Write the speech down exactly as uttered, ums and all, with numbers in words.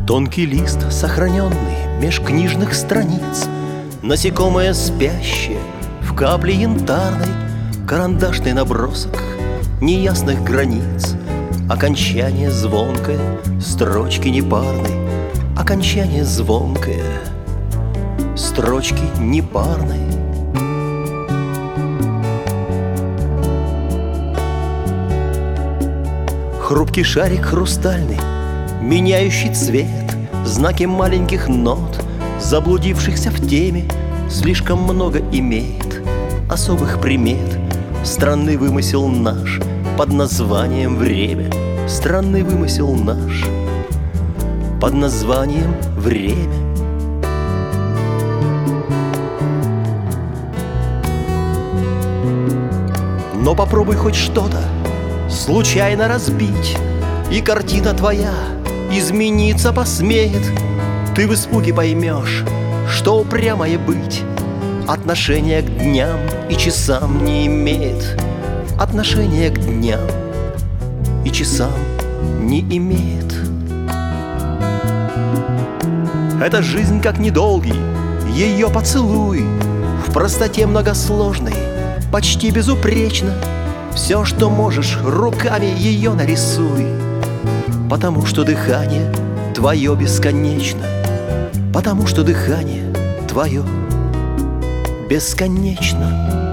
Тонкий лист, сохраненный меж книжных страниц, насекомое спящее в капле янтарной, карандашный набросок неясных границ, окончание звонкое строчки непарной, окончание звонкое строчки непарной. Хрупкий шарик хрустальный, меняющий цвет, знаки маленьких нот, заблудившихся в теме, слишком много имеет особых примет. Странный вымысел наш под названием время, странный вымысел наш под названием время. Но попробуй хоть что-то случайно разбить, и картина твоя измениться посмеет. Ты в испуге поймешь, что упрямое быть отношения к дням и часам не имеет, отношения к дням и часам не имеет. Эта жизнь как недолгий ее поцелуй, в простоте многосложной, почти безупречно. Все, что можешь, руками ее нарисуй, потому что дыхание твое бесконечно, потому что дыхание твое бесконечно.